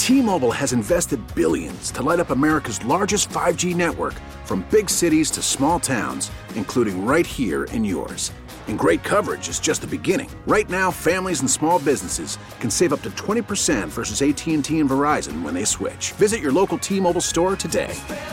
T-Mobile has invested billions to light up America's largest 5G network, from big cities to small towns, including right here in yours. And great coverage is just the beginning. Right now, families and small businesses can save up to 20% versus AT&T and Verizon when they switch. Visit your local T-Mobile store today.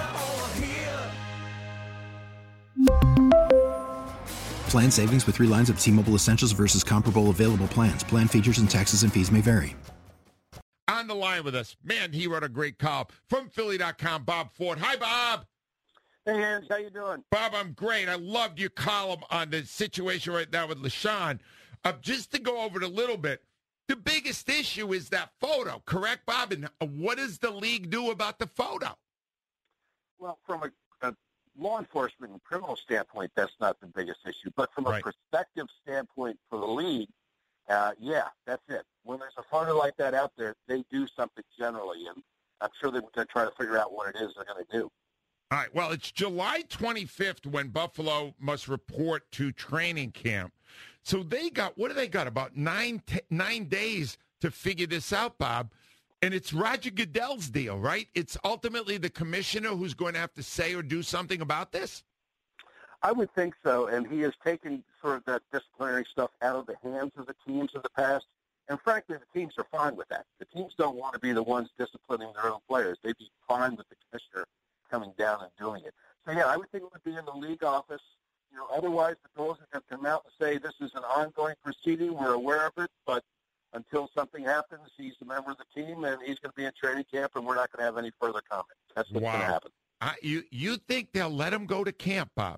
Plan savings with 3 lines of T-Mobile Essentials versus comparable available plans. Plan features and taxes and fees may vary. On the line with us, man, he wrote a great column from Philly.com, Bob Ford. Hi, Bob. Hey, Hans, how you doing? Bob, I'm great. I loved your column on the situation right now with LeSean. Just to go over it a little bit, the biggest issue is that photo, correct, Bob? And what does the league do about the photo? Well, from a law enforcement and criminal standpoint, that's not the biggest issue. But from a perspective standpoint for the league, yeah, that's it. When there's a photo like that out there, they do something generally, and I'm sure they're going to try to figure out what it is they're going to do. All right, well, it's July 25th when Buffalo must report to training camp. So they got, what do they got, about 9 days to figure this out, Bob. And it's Roger Goodell's deal, right? It's ultimately the commissioner who's going to have to say or do something about this? I would think so, and he has taken sort of that disciplinary stuff out of the hands of the teams in the past. And frankly, the teams are fine with that. The teams don't want to be the ones disciplining their own players. They'd be fine with the commissioner coming down and doing it. So, yeah, I would think it would be in the league office. You know, otherwise, the Bulls are going to come out and say this is an ongoing proceeding. We're aware of it, but until something happens, he's a member of the team, and he's going to be in training camp, and we're not going to have any further comment. That's what's going to happen. You think they'll let him go to camp, Bob?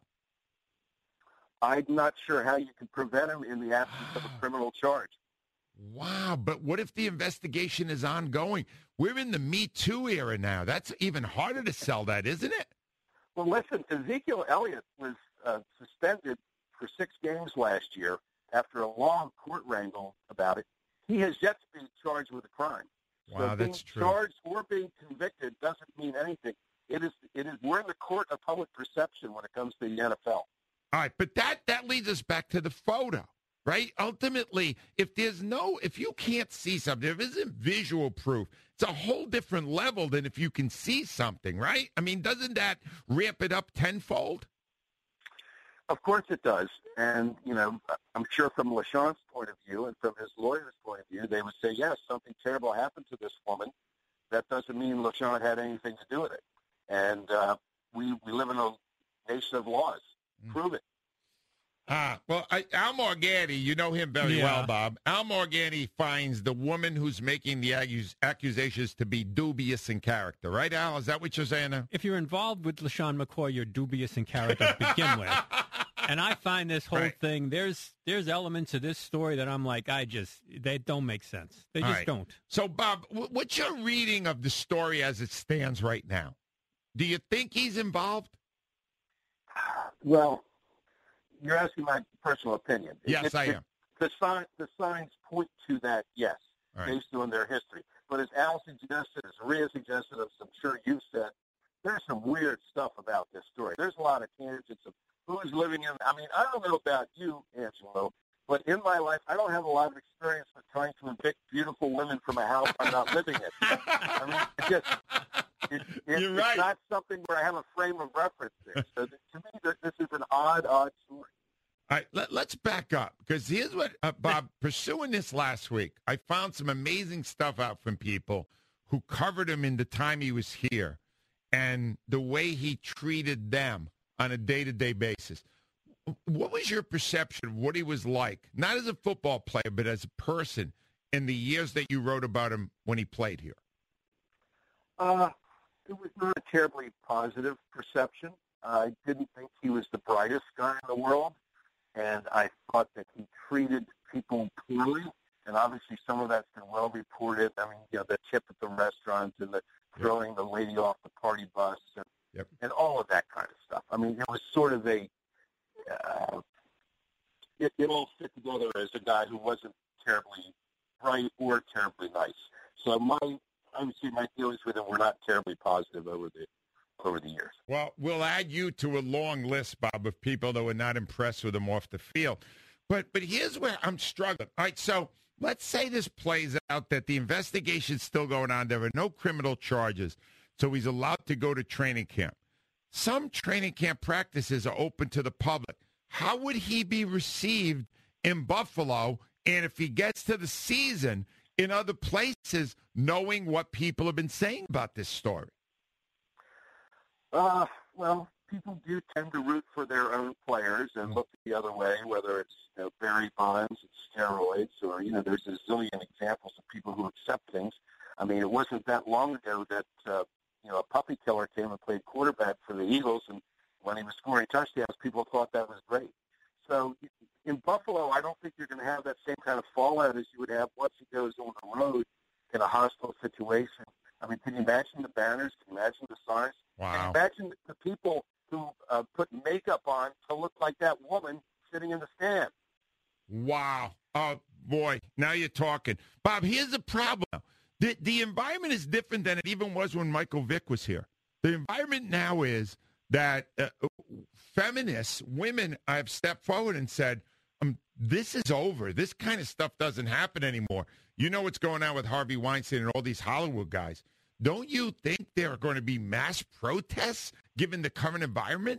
I'm not sure how you can prevent him in the absence of a criminal charge. Wow, but what if the investigation is ongoing? We're in the Me Too era now. That's even harder to sell that, isn't it? Well, listen, Ezekiel Elliott was suspended for 6 games last year after a long court wrangle about it. He has yet to be charged with a crime. Wow, so that's true. Being charged or being convicted doesn't mean anything. It is. We're in the court of public perception when it comes to the NFL. All right, but that leads us back to the photo, right? Ultimately, if you can't see something, if it isn't visual proof, it's a whole different level than if you can see something, right? I mean, doesn't that ramp it up tenfold? Of course it does. And, you know, I'm sure from LeSean's point of view and from his lawyer's point of view, they would say, yes, something terrible happened to this woman. That doesn't mean LeSean had anything to do with it. And we live in a nation of laws. Prove it. Well, Al Morganti, you know him very well, Bob. Al Morganti finds the woman who's making the accusations to be dubious in character. Right, Al? Is that what you're saying now? If you're involved with LeSean McCoy, you're dubious in character to begin with. And I find this whole thing, there's elements of this story that I'm like, they don't make sense. They just don't. So, Bob, what's your reading of the story as it stands right now? Do you think he's involved? Well, you're asking my personal opinion. Yes, I am. The signs point to that, yes, based on their history. But as Al suggested, as Rhea suggested, as I'm sure you said, there's some weird stuff about this story. There's a lot of tangents of who's living in. I mean, I don't know about you, Angelo, but in my life, I don't have a lot of experience with trying to evict beautiful women from a house I'm not living in. I mean, it's not something where I have a frame of reference there. So to me, this is an odd story. All right, let's back up, because here's what, Bob, pursuing this last week, I found some amazing stuff out from people who covered him in the time he was here and the way he treated them on a day-to-day basis. What was your perception of what he was like, not as a football player, but as a person in the years that you wrote about him when he played here? It was not a terribly positive perception. I didn't think he was the brightest guy in the world, and I thought that he treated people poorly, and obviously some of that's been well reported. I mean, you know, the tip at the restaurant and the throwing the lady off the party bus and all of that kind of stuff. I mean, it was sort of it all fit together as a guy who wasn't terribly bright or terribly nice. So I would say my feelings with him were not terribly positive over the years. Well, we'll add you to a long list, Bob, of people that were not impressed with him off the field. But here's where I'm struggling. All right, so let's say this plays out that the investigation's still going on. There are no criminal charges, so he's allowed to go to training camp. Some training camp practices are open to the public. How would he be received in Buffalo, and if he gets to the season in other places, knowing what people have been saying about this story? Well, people do tend to root for their own players and look the other way, whether it's Barry Bonds and steroids, or there's a zillion examples of people who accept things. I mean, it wasn't that long ago that a puppy killer came and played quarterback for the Eagles, and when he was scoring touchdowns, people thought that was great. So in Buffalo, I don't think you're going to have that same kind of fallout as you would have once he goes on the road in a hostile situation. I mean, can you imagine the banners? Can you imagine the signs? Wow. Can you imagine the people who put makeup on to look like that woman sitting in the stand? Wow. Oh, boy. Now you're talking. Bob, here's the problem. The environment is different than it even was when Michael Vick was here. The environment now is that feminists, women, have stepped forward and said, this is over. This kind of stuff doesn't happen anymore. You know what's going on with Harvey Weinstein and all these Hollywood guys. Don't you think there are going to be mass protests given the current environment?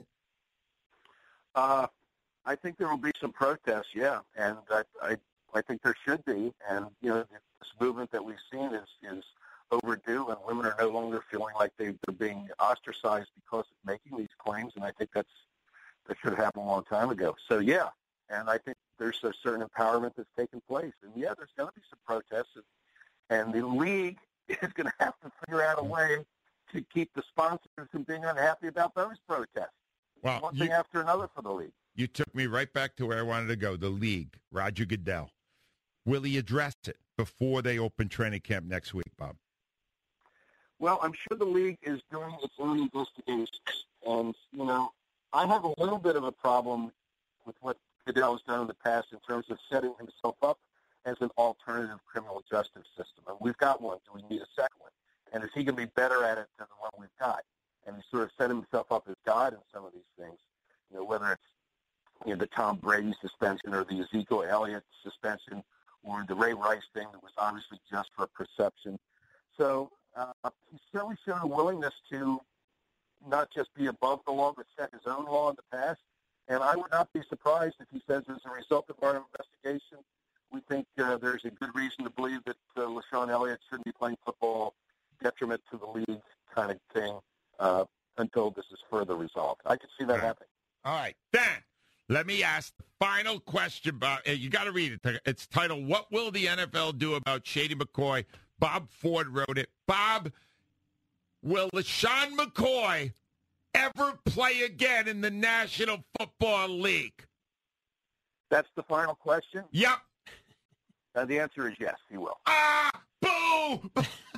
I think there will be some protests, yeah, and I think there should be. And this movement that we've seen is overdue, and women are no longer feeling like they're being ostracized because of making these claims. And I think that should have happened a long time ago. So yeah, and I think there's a certain empowerment that's taken place. And yeah, there's going to be some protests, and the league is going to have to figure out a way to keep the sponsors from being unhappy about those protests. Well, one thing after another for the league. You took me right back to where I wanted to go, the league, Roger Goodell. Will he address it before they open training camp next week, Bob? Well, I'm sure the league is doing its own investigations. And, I have a little bit of a problem with what Goodell has done in the past in terms of setting himself up as an alternative criminal justice system. And we've got one. Do we need a second one? And is he going to be better at it than the one we've got? And he sort of set himself up as God in some of these things, whether it's the Tom Brady suspension or the Ezekiel Elliott suspension or the Ray Rice thing that was obviously just for perception. So he's certainly shown a willingness to not just be above the law, but set his own law in the past. And I would not be surprised if he says, as a result of our investigation, we think there's a good reason to believe that LaShawn Elliott shouldn't be playing football, detriment to the league kind of thing, until this is further resolved. I could see that happening. All right. Dan, let me ask the final question. You got to read it. It's titled, What Will the NFL Do About Shady McCoy? Bob Ford wrote it. Bob, will LaShawn McCoy ever play again in the National Football League? That's the final question? Yep. The answer is yes, he will. Boo!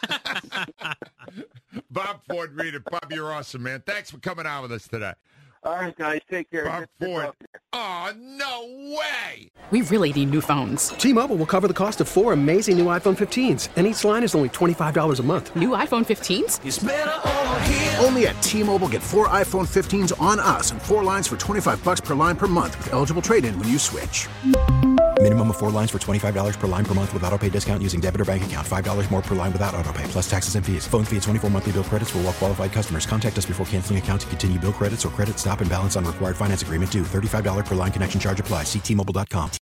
Bob Ford, read it. Bob, you're awesome, man. Thanks for coming out with us today. All right, guys. Take care. Bob Ford. Oh, no way. We really need new phones. T-Mobile will cover the cost of 4 amazing new iPhone 15s, and each line is only $25 a month. New iPhone 15s? It's better over here. Only at T-Mobile, get 4 iPhone 15s on us and 4 lines for $25 per line per month with eligible trade-in when you switch. Minimum of 4 lines for $25 per line per month with autopay discount using debit or bank account. $5 more per line without autopay, plus taxes and fees. Phone fee at 24 monthly bill credits for well-qualified customers. Contact us before canceling account to continue bill credits or credit stop and balance on required finance agreement due. $35 per line connection charge applies. See T-Mobile.com.